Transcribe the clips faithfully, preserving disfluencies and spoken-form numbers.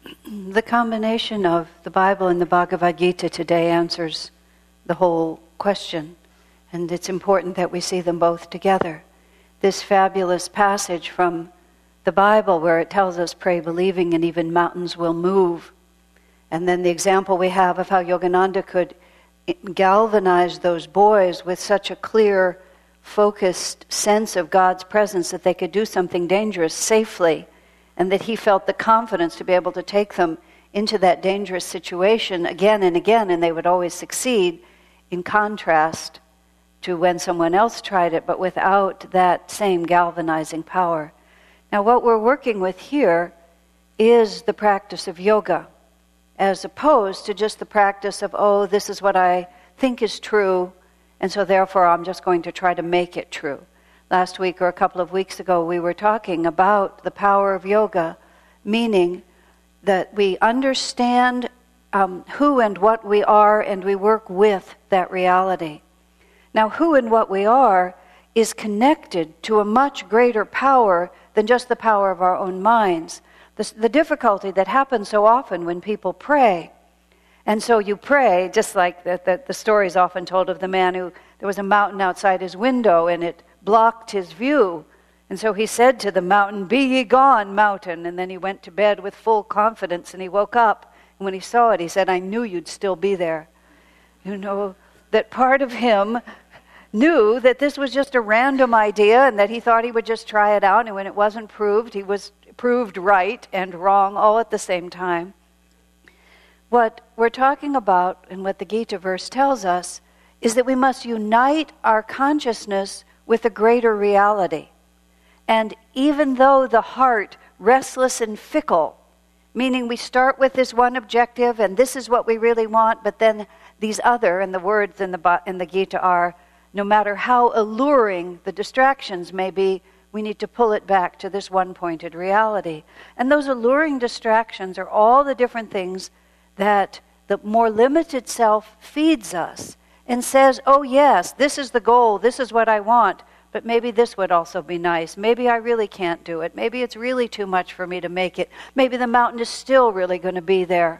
The combination of the Bible and the Bhagavad Gita today answers the whole question, and it's important that we see them both together. This fabulous passage from the Bible where it tells us, pray believing and even mountains will move. And then the example we have of how Yogananda could galvanize those boys with such a clear, focused sense of God's presence that they could do something dangerous safely, and that he felt the confidence to be able to take them into that dangerous situation again and again, and they would always succeed, in contrast to when someone else tried it, but without that same galvanizing power. Now, what we're working with here is the practice of yoga, as opposed to just the practice of, oh, this is what I think is true, and so therefore I'm just going to try to make it true. Last week or a couple of weeks ago, we were talking about the power of yoga, meaning that we understand um, who and what we are, and we work with that reality. Now, who and what we are is connected to a much greater power than just the power of our own minds. The, the difficulty that happens so often when people pray, and so you pray, just like the, the, the story is often told of the man who, there was a mountain outside his window, and it blocked his view. And so he said to the mountain, "Be ye gone, mountain." And then he went to bed with full confidence, and he woke up. And when he saw it, he said, "I knew you'd still be there." You know, that part of him knew that this was just a random idea and that he thought he would just try it out. And when it wasn't proved, he was proved right and wrong all at the same time. What we're talking about, and what the Gita verse tells us, is that we must unite our consciousness with a greater reality. And even though the heart, restless and fickle, meaning we start with this one objective and this is what we really want, but then these other, and the words in the, in the Gita are, no matter how alluring the distractions may be, we need to pull it back to this one-pointed reality. And those alluring distractions are all the different things that the more limited self feeds us and says, oh yes, this is the goal, this is what I want, but maybe this would also be nice. Maybe I really can't do it. Maybe it's really too much for me to make it. Maybe the mountain is still really going to be there.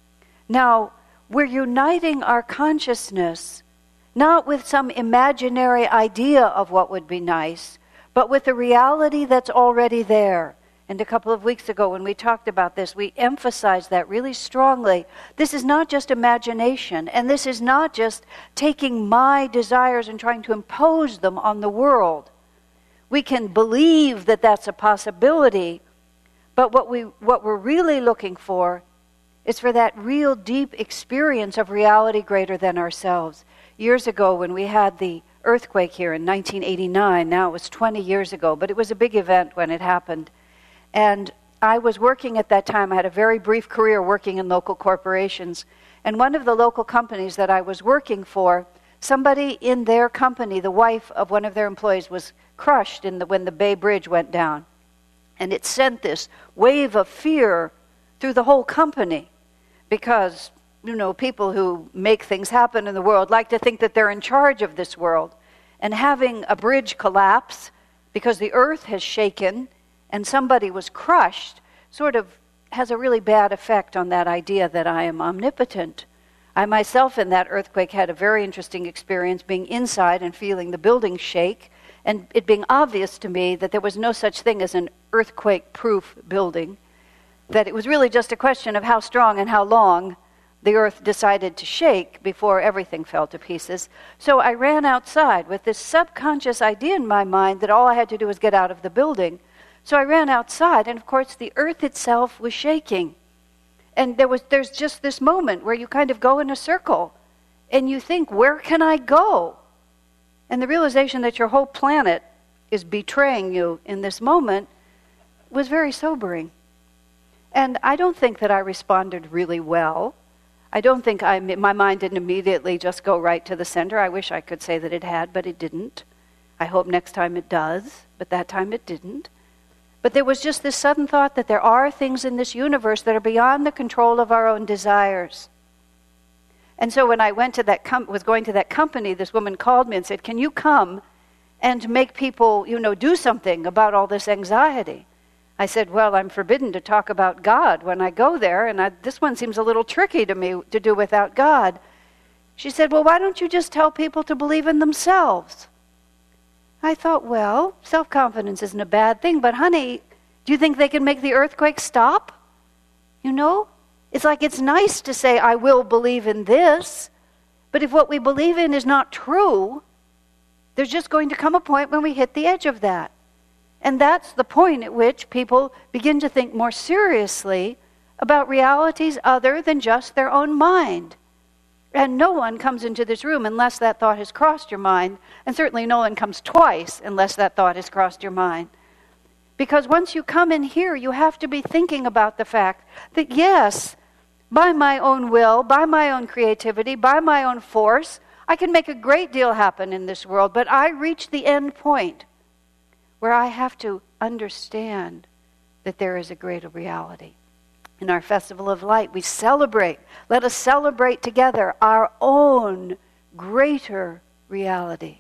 Now, we're uniting our consciousness not with some imaginary idea of what would be nice, but with the reality that's already there. And a couple of weeks ago when we talked about this, we emphasized that really strongly. This is not just imagination, and this is not just taking my desires and trying to impose them on the world. We can believe that that's a possibility, but what, we, what we're really looking for is for that real deep experience of reality greater than ourselves. Years ago when we had the earthquake here in nineteen eighty-nine, now it was twenty years ago, but it was a big event when it happened. And I was working at that time, I had a very brief career working in local corporations. And one of the local companies that I was working for, somebody in their company, the wife of one of their employees, was crushed in the, when the Bay Bridge went down. And it sent this wave of fear through the whole company because, you know, people who make things happen in the world like to think that they're in charge of this world. And having a bridge collapse because the earth has shaken and somebody was crushed sort of has a really bad effect on that idea that I am omnipotent. I myself in that earthquake had a very interesting experience being inside and feeling the building shake, and it being obvious to me that there was no such thing as an earthquake-proof building, that it was really just a question of how strong and how long the earth decided to shake before everything fell to pieces. So I ran outside with this subconscious idea in my mind that all I had to do was get out of the building. So I ran outside, and of course the earth itself was shaking. And there was there's just this moment where you kind of go in a circle, and you think, where can I go? And the realization that your whole planet is betraying you in this moment was very sobering. And I don't think that I responded really well. I don't think I, my mind didn't immediately just go right to the center. I wish I could say that it had, but it didn't. I hope next time it does, but that time it didn't. But there was just this sudden thought that there are things in this universe that are beyond the control of our own desires. And so when I went to that com- was going to that company, this woman called me and said, "Can you come and make people, you know, do something about all this anxiety?" I said, well, I'm forbidden to talk about God when I go there, and I, this one seems a little tricky to me to do without God. She said, well, why don't you just tell people to believe in themselves? I thought, well, self-confidence isn't a bad thing, but honey, do you think they can make the earthquake stop? You know? It's like it's nice to say, I will believe in this, but if what we believe in is not true, there's just going to come a point when we hit the edge of that. And that's the point at which people begin to think more seriously about realities other than just their own mind. And no one comes into this room unless that thought has crossed your mind, and certainly no one comes twice unless that thought has crossed your mind. Because once you come in here, you have to be thinking about the fact that yes, by my own will, by my own creativity, by my own force, I can make a great deal happen in this world, but I reach the end point where I have to understand that there is a greater reality. In our Festival of Light, we celebrate. Let us celebrate together our own greater reality.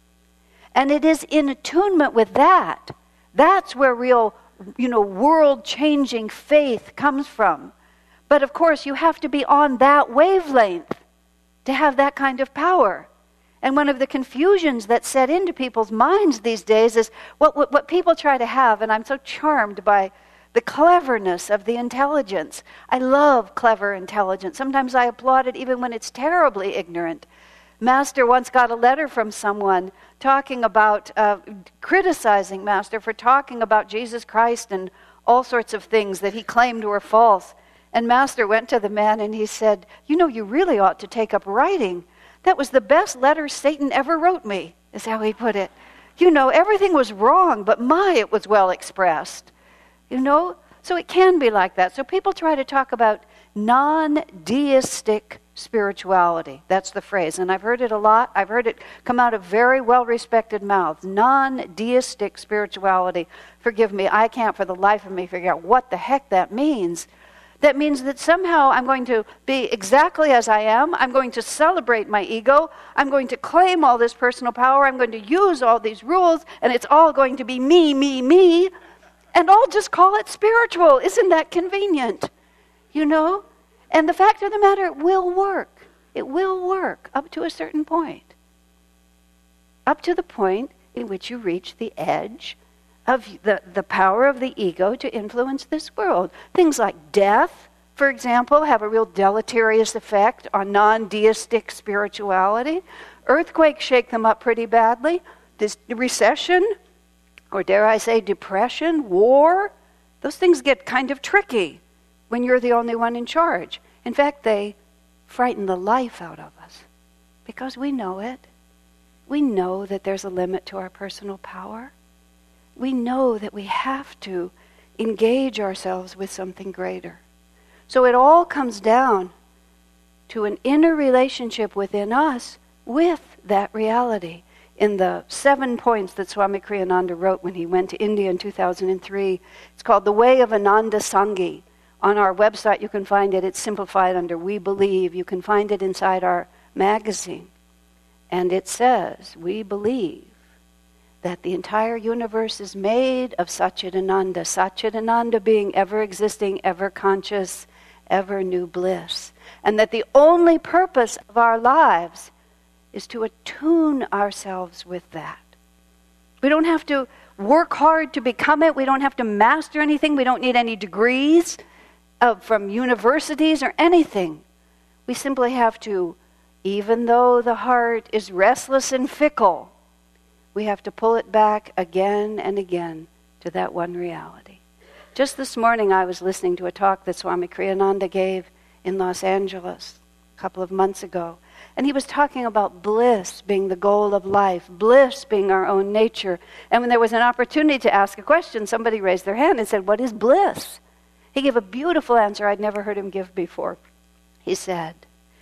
And it is in attunement with that. That's where real, you know, world-changing faith comes from. But of course, you have to be on that wavelength to have that kind of power. And one of the confusions that set into people's minds these days is what, what, what people try to have, and I'm so charmed by the cleverness of the intelligence. I love clever intelligence. Sometimes I applaud it even when it's terribly ignorant. Master once got a letter from someone talking about, uh, criticizing Master for talking about Jesus Christ and all sorts of things that he claimed were false. And Master went to the man and he said, you know, you really ought to take up writing. That was the best letter Satan ever wrote me, is how he put it. You know, everything was wrong, but my, it was well expressed. You know, so it can be like that. So people try to talk about non-deistic spirituality. That's the phrase. And I've heard it a lot. I've heard it come out of very well-respected mouths. Non-deistic spirituality. Forgive me, I can't for the life of me figure out what the heck that means. That means that somehow I'm going to be exactly as I am. I'm going to celebrate my ego. I'm going to claim all this personal power. I'm going to use all these rules, and it's all going to be me, me, me. And I'll just call it spiritual. Isn't that convenient? You know? And the fact of the matter, it will work. It will work up to a certain point. Up to the point in which you reach the edge of the, the power of the ego to influence this world. Things like death, for example, have a real deleterious effect on non-deistic spirituality. Earthquakes shake them up pretty badly. This recession, or dare I say depression, war, those things get kind of tricky when you're the only one in charge. In fact, they frighten the life out of us because we know it. We know that there's a limit to our personal power. We know that we have to engage ourselves with something greater. So it all comes down to an inner relationship within us with that reality. In the seven points that Swami Kriyananda wrote when he went to India in two thousand three, it's called The Way of Ananda Sangi. On our website you can find it. It's simplified under We Believe. You can find it inside our magazine. And it says, we believe that the entire universe is made of Satchidananda, Satchidananda being ever-existing, ever-conscious, ever-new bliss. And that the only purpose of our lives is to attune ourselves with that. We don't have to work hard to become it. We don't have to master anything. We don't need any degrees uh, from universities or anything. We simply have to, even though the heart is restless and fickle, we have to pull it back again and again to that one reality. Just this morning I was listening to a talk that Swami Kriyananda gave in Los Angeles a couple of months ago. And he was talking about bliss being the goal of life, bliss being our own nature. And when there was an opportunity to ask a question, somebody raised their hand and said, what is bliss? He gave a beautiful answer I'd never heard him give before. He said,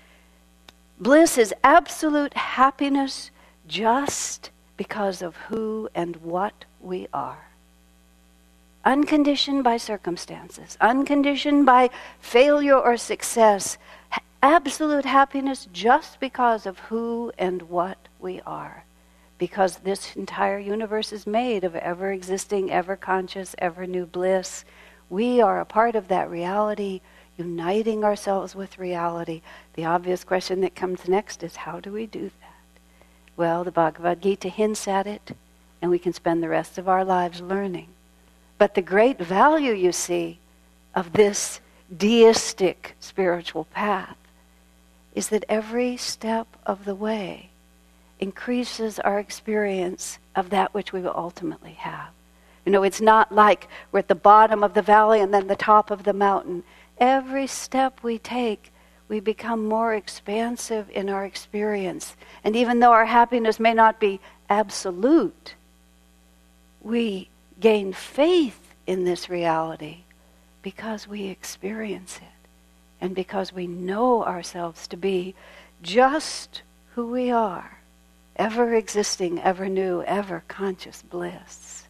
bliss is absolute happiness just because of who and what we are. Unconditioned by circumstances, unconditioned by failure or success, absolute happiness just because of who and what we are. because this entire universe is made of ever-existing, ever-conscious, ever-new bliss. We are a part of that reality, uniting ourselves with reality. The obvious question that comes next is, how do we do that? Well, the Bhagavad Gita hints at it, and we can spend the rest of our lives learning. But the great value, you see, of this deistic spiritual path is that every step of the way increases our experience of that which we will ultimately have. You know, it's not like we're at the bottom of the valley and then the top of the mountain. Every step we take, we become more expansive in our experience. And even though our happiness may not be absolute, we gain faith in this reality because we experience it and because we know ourselves to be just who we are, ever existing, ever new, ever conscious bliss.